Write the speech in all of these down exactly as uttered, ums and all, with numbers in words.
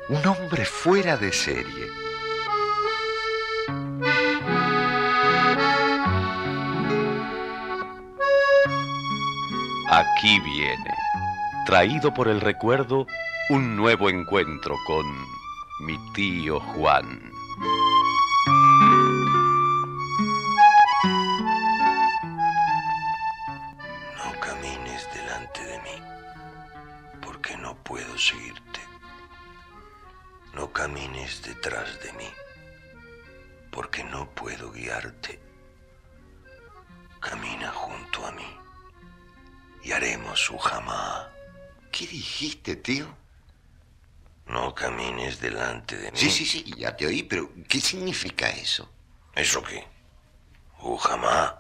Un hombre fuera de serie. Aquí viene, traído por el recuerdo, un nuevo encuentro con mi tío Juan. No camines delante de mí, porque no puedo seguirte. No camines detrás de mí, porque no puedo guiarte. Camina junto a mí y haremos su jamá. ¿Qué dijiste, tío? No camines delante de mí. Sí, sí, sí, ya te oí, pero ¿qué significa eso? ¿Eso qué? Ujamá.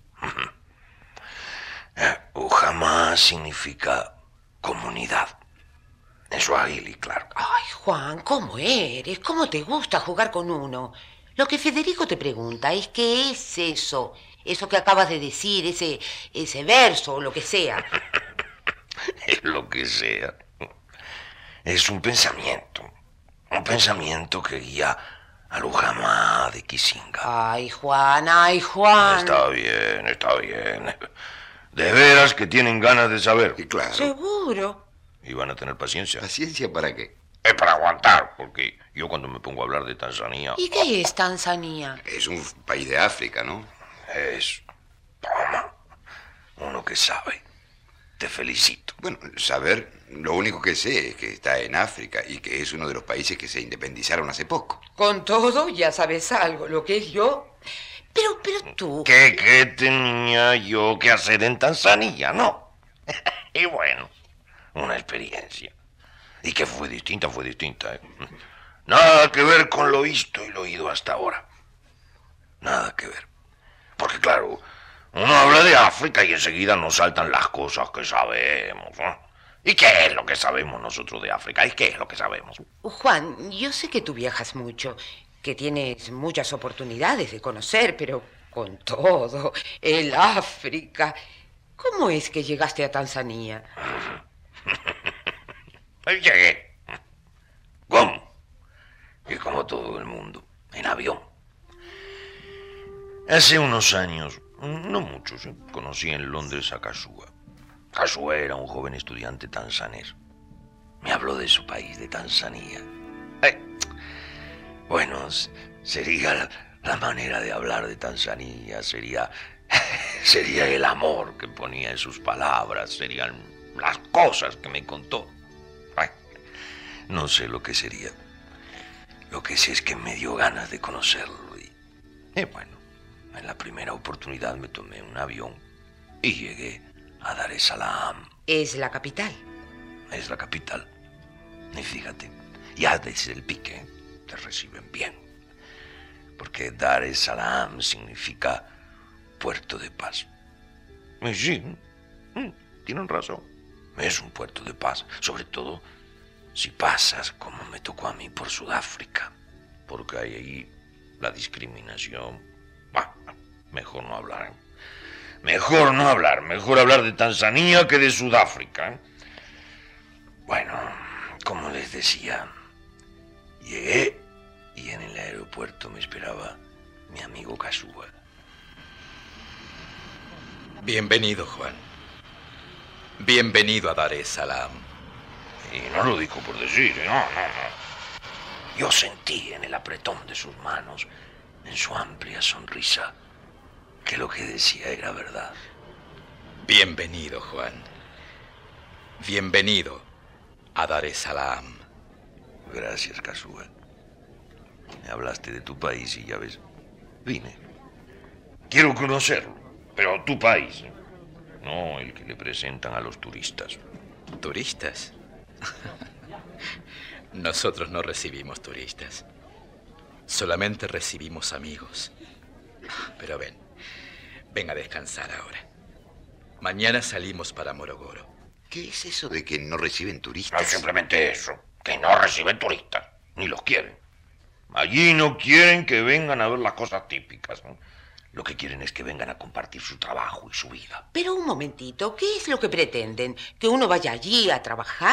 Ujamá significa comunidad. En suajili, claro. Ay, Juan, ¿cómo eres? ¿Cómo te gusta jugar con uno? Lo que Federico te pregunta es qué es eso, eso que acabas de decir, ese, ese verso o lo que sea. Es lo que sea. Es un pensamiento. Un pensamiento que guía al Ujamá de Kisinga. Ay, Juan, ay, Juan. Está bien, está bien. De veras que tienen ganas de saber. Y claro. Seguro. Y van a tener paciencia. ¿Paciencia para qué? Es para aguantar, porque yo cuando me pongo a hablar de Tanzania... ¿Y qué es Tanzania? Es un país de África, ¿no? Es... Toma. Uno que sabe. Te felicito. Bueno, saber, lo único que sé es que está en África y que es uno de los países que se independizaron hace poco. Con todo, ya sabes algo, lo que es yo. Pero, pero tú... ¿Qué, qué tenía yo que hacer en Tanzania, no? Y bueno, una experiencia. Y que fue distinta, fue distinta, ¿eh? Nada que ver con lo visto y lo oído hasta ahora. Nada que ver. Porque claro, uno habla de África y enseguida nos saltan las cosas que sabemos, ¿no? ¿Y qué es lo que sabemos nosotros de África? ¿Y qué es lo que sabemos? Juan, yo sé que tú viajas mucho, que tienes muchas oportunidades de conocer, pero con todo, el África... ¿Cómo es que llegaste a Tanzania? Pues llegué. ¿Cómo? Y como todo el mundo, en avión. Hace unos años, no muchos, ¿eh? Conocí en Londres a Kasua. Kasua era un joven estudiante tanzanés. Me habló de su país, de Tanzania. Eh, bueno, sería la, la manera de hablar de Tanzania, sería, sería el amor que ponía en sus palabras, serían las cosas que me contó. Ay, no sé lo que sería. Lo que sé es que me dio ganas de conocerlo. Y, y bueno, en la primera oportunidad me tomé un avión y llegué a Dar es Salaam. Es la capital. Es la capital. Y fíjate, ya desde el pique te reciben bien. Porque Dar es Salaam significa puerto de paz. Y sí, tienen razón. Es un puerto de paz, sobre todo si pasas como me tocó a mí por Sudáfrica. Porque hay ahí la discriminación. Bah, mejor no hablar. Mejor no hablar. Mejor hablar de Tanzania que de Sudáfrica. Bueno, como les decía, llegué y en el aeropuerto me esperaba mi amigo Kasua. Bienvenido, Juan. Bienvenido a Dar es Salaam. Y no lo dijo por decir, no, no, no. Yo sentí en el apretón de sus manos, en su amplia sonrisa, que lo que decía era verdad. Bienvenido, Juan. Bienvenido a Dar es Salaam. Gracias, Kasua. Me hablaste de tu país y ya ves, vine. Quiero conocerlo, pero tu país, no el que le presentan a los turistas. ¿Turistas? Nosotros no recibimos turistas. Solamente recibimos amigos. Pero ven, ven a descansar ahora. Mañana salimos para Morogoro. ¿Qué es eso de que no reciben turistas? No, simplemente eso, que no reciben turistas, ni los quieren. Allí no quieren que vengan a ver las cosas típicas, ¿no? Lo que quieren es que vengan a compartir su trabajo y su vida. Pero un momentito, ¿qué es lo que pretenden? ¿Que uno vaya allí a trabajar?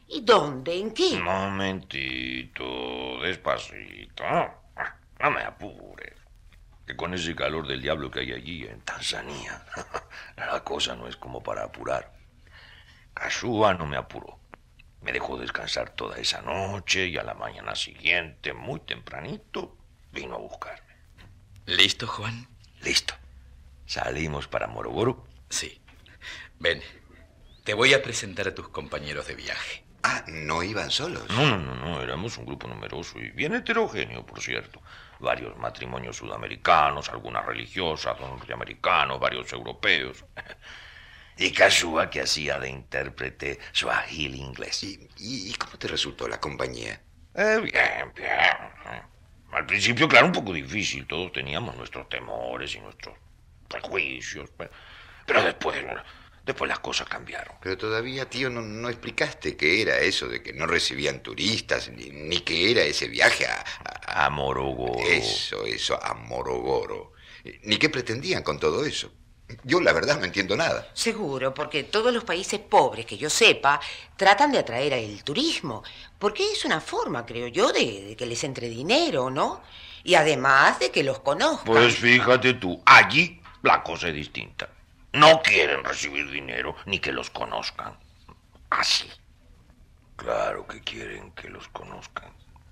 ¿Y dónde? ¿En qué? Un momentito, despacito. No me apures. Que con ese calor del diablo que hay allí en Tanzania, la cosa no es como para apurar. Kashua no me apuró. Me dejó descansar toda esa noche y a la mañana siguiente, muy tempranito, vino a buscarme. ¿Listo, Juan? Listo. Salimos para Morogoro. Sí. Ven, te voy a presentar a tus compañeros de viaje. Ah, ¿no iban solos? No, no, no, no, éramos un grupo numeroso y bien heterogéneo, por cierto. Varios matrimonios sudamericanos, algunas religiosas, norteamericanos, varios europeos. Y Kashua, que hacía de intérprete suajili inglés. ¿Y, y, y cómo te resultó la compañía? Eh, bien, bien. Al principio, claro, un poco difícil. Todos teníamos nuestros temores y nuestros prejuicios. Pero, pero después, después las cosas cambiaron. Pero todavía, tío, no, no explicaste qué era eso de que no recibían turistas, ni, ni qué era ese viaje a... a, A Morogoro. Eso, eso, a Morogoro. Ni qué pretendían con todo eso. Yo, la verdad, no entiendo nada. Seguro, porque todos los países pobres, que yo sepa, tratan de atraer al turismo. Porque es una forma, creo yo, de, de que les entre dinero, ¿no? Y además de que los conozcan. Pues fíjate tú, allí la cosa es distinta. No quieren recibir dinero ni que los conozcan. Así. Claro que quieren que los conozcan.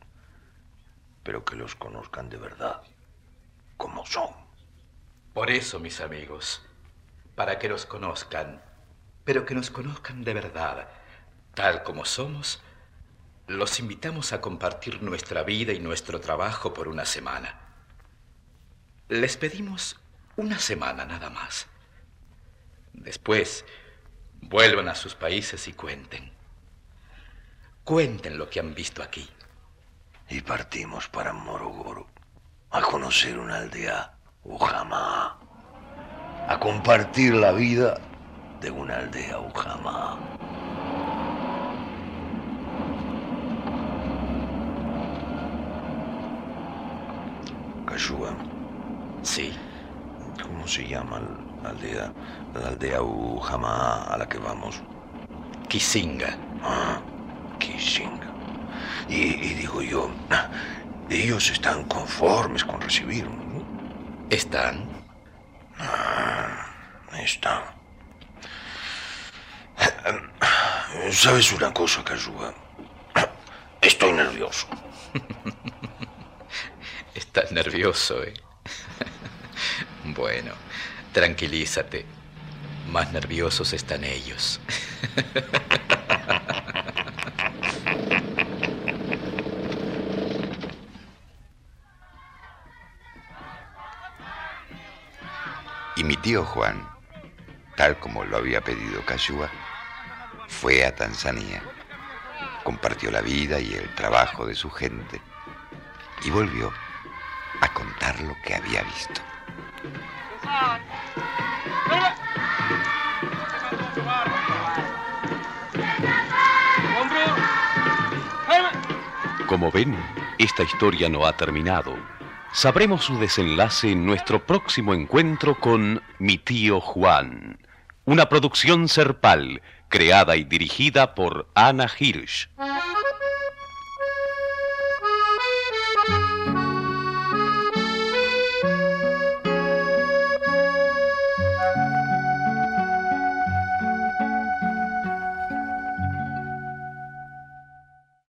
Pero que los conozcan de verdad. Como son. Por eso, mis amigos, para que nos conozcan, pero que nos conozcan de verdad, tal como somos, los invitamos a compartir nuestra vida y nuestro trabajo por una semana. Les pedimos una semana nada más. Después, vuelvan a sus países y cuenten. Cuenten lo que han visto aquí. Y partimos para Morogoro a conocer una aldea Ujamaa, a compartir la vida de una aldea Ujamaa. Kashua. Sí. ¿Cómo se llama la aldea, la aldea Ujamaa a la que vamos? Kisinga. Ah, Kisinga. Y, y digo yo, ellos están conformes con recibirnos, ¿no? ¿Están? Ah, están. ¿Sabes una cosa, Kashua? Estoy nervioso. Estás nervioso, ¿eh? Bueno, tranquilízate. Más nerviosos están ellos. Y mi tío Juan, tal como lo había pedido Kashua, fue a Tanzania, compartió la vida y el trabajo de su gente y volvió a contar lo que había visto. Como ven, esta historia no ha terminado. Sabremos su desenlace en nuestro próximo encuentro con Mi tío Juan, una producción Serpal, creada y dirigida por Ana Hirsch.